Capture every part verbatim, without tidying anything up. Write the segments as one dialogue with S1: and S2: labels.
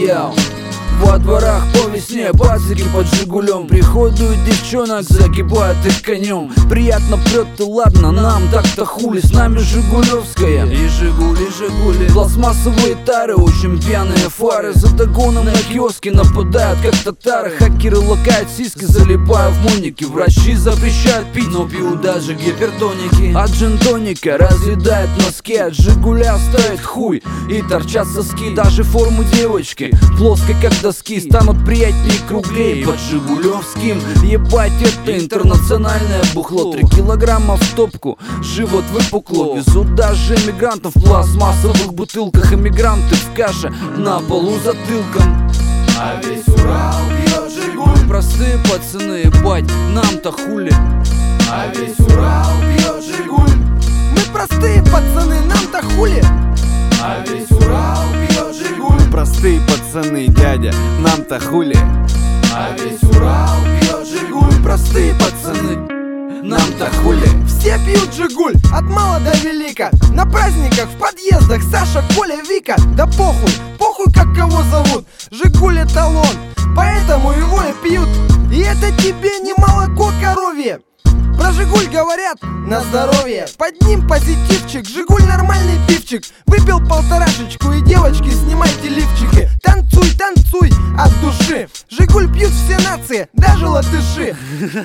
S1: Йоу. Во дворах по весне пацики под Жигулем. Приходят девчонок, загибают их конем. Приятно прет и ладно, нам так-то хули. С нами Жигулевская и Жигули, Жигули. Пластмассовые тары, очень пьяные фары. За догоном на киоске нападают, как татары. Хакеры лакают сиськи, залипая в мойники. Врачи запрещают пить, но пьют даже гипертоники. От джин-тоника разъедает носки, от Жигуля стоит хуй и торчат соски. Даже форму девочки плоской, как доски, станут приятнее и круглее под Жигулевским. Ебать, это интернациональное бухло. Три килограмма в топку, живот выпукло. Везут даже эмигрантов в пластмассовых бутылках. Эмигранты в каше, на полу затылком.
S2: А весь Урал пьет Жигуль.
S1: Простые пацаны, ебать, нам-то хули.
S2: А весь Урал пьет Жигуль.
S3: Мы простые пацаны, нам-то хули.
S2: А весь Урал пьет Жигуль.
S4: Простые пацаны, дядя, нам-то хули.
S2: А весь Урал пьет Жигуль.
S1: Простые пацаны, нам-то хули.
S3: Все пьют Жигуль, от мала до велика. На праздниках, в подъездах, Саша, Коля, Вика. Да похуй, похуй как кого зовут. Жигуль эталон, поэтому его и пьют. И это тебе не молоко коровье. Про Жигуль говорят на здоровье. Под ним позитивчик, Жигуль нормальный пивчик. Выпил полторашечку и девочки, снимайте лифчики. Танцуй, танцуй от души. Жигуль пьют все нации, даже латыши.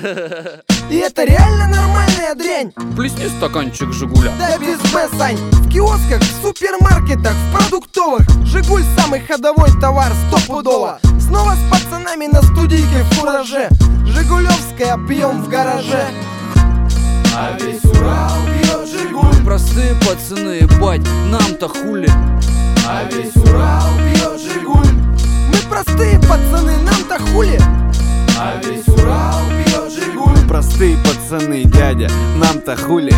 S3: И это реально нормальная дрянь.
S1: Плесни стаканчик Жигуля.
S3: Да без Б, Сань. В киосках, в супермаркетах, в продуктовых Жигуль самый ходовой товар, стопудово. Снова с пацанами на студийке в фураже. Жигулевская пьем в гараже.
S2: А весь Урал пьет Жигуль.
S1: Простые пацаны, ебать, нам-то хули.
S2: А весь Урал пьет Жигуль.
S3: Мы простые пацаны, нам-то хули.
S2: А весь Урал пьет Жигуль.
S4: Простые пацаны, дядя, нам-то хули.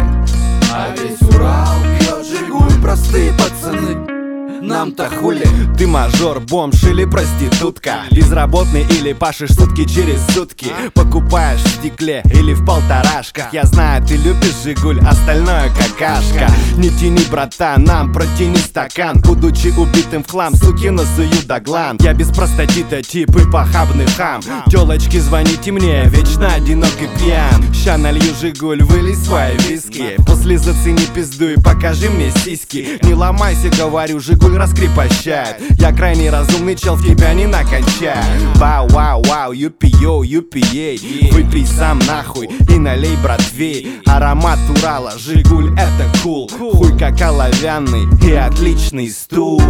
S2: А весь Урал пьет Жигуль.
S1: Простые пацаны, нам-то хули.
S4: Ты мажор, бомж или проститутка, безработный или пашешь сутки через сутки, покупаешь в стекле или в полторашках. Я знаю, ты любишь Жигуль, остальное какашка. Не тяни, братан, нам протяни стакан. Будучи убитым в хлам, суки насую до глан. Я без простатита тип и похабный хам. Тёлочки, звоните мне, вечно одинок и пьян. Ща налью Жигуль, вылей свои виски. После зацени пизду и покажи мне сиськи. Не ломайся, говорю, Жигуль раскрепощает. Я крайне разумный чел, в тебя не накончаю. Вау, вау, вау, юпи-йоу, юпи-ей. Выпей сам нахуй и налей, братвей. Аромат Урала, Жигуль, это кул. Хуй как оловянный и отличный стул.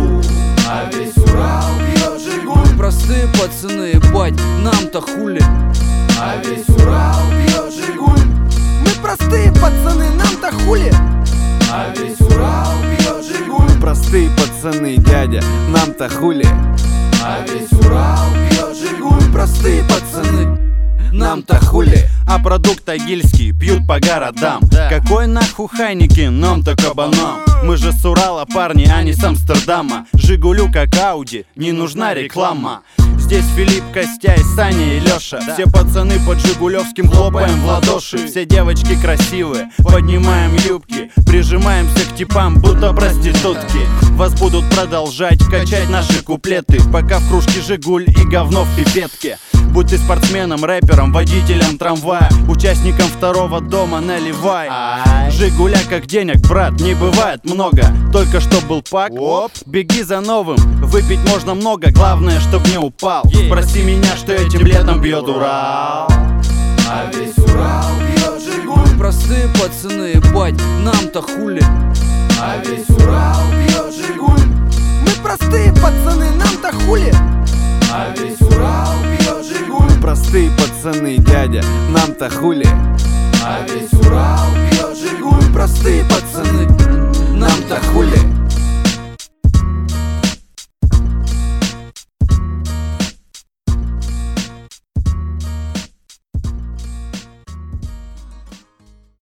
S2: А весь Урал пьет Жигуль.
S1: Простые пацаны, ебать, нам-то хули.
S2: А весь Урал пьет Жигуль.
S3: Мы простые пацаны, нам-то хули.
S2: А весь Урал пьет Жигуль.
S4: Простые пацаны, дядя, нам-то хули.
S2: А весь Урал пьет Жигуль.
S1: Простые пацаны, нам-то хули.
S5: А продукт тагильский пьют по городам. Какой нахуй Хайникин, нам-то кабанам. Мы же с Урала, парни, а не с Амстердама. Жигулю как Ауди, не нужна реклама. Здесь Филипп, Костяй, Саня и Лёша. Все пацаны под Жигулевским хлопаем в ладоши. Все девочки красивые, поднимаем юбки, прижимаемся к типам, будто проститутки. Вас будут продолжать качать наши куплеты, пока в кружке Жигуль и говно в пипетке. Будь ты спортсменом, рэпером, водителем трамвая, участником второго дома наливай. Жигуля как денег, брат, не бывает много. Только что был пак, оп, беги за новым. Выпить можно много, главное, чтоб не упал. Спроси меня, что этим летом бьет Урал.
S2: А весь Урал пьет Жигуль.
S1: Простые пацаны, ебать, нам-то хули.
S2: А весь Урал пьет Жигуль.
S3: Мы простые пацаны, нам-то хули.
S2: А весь Урал пьет Жигуль.
S4: Простые пацаны, дядя, нам-то хули.
S2: А весь Урал пьет Жигуль.
S1: Простые пацаны,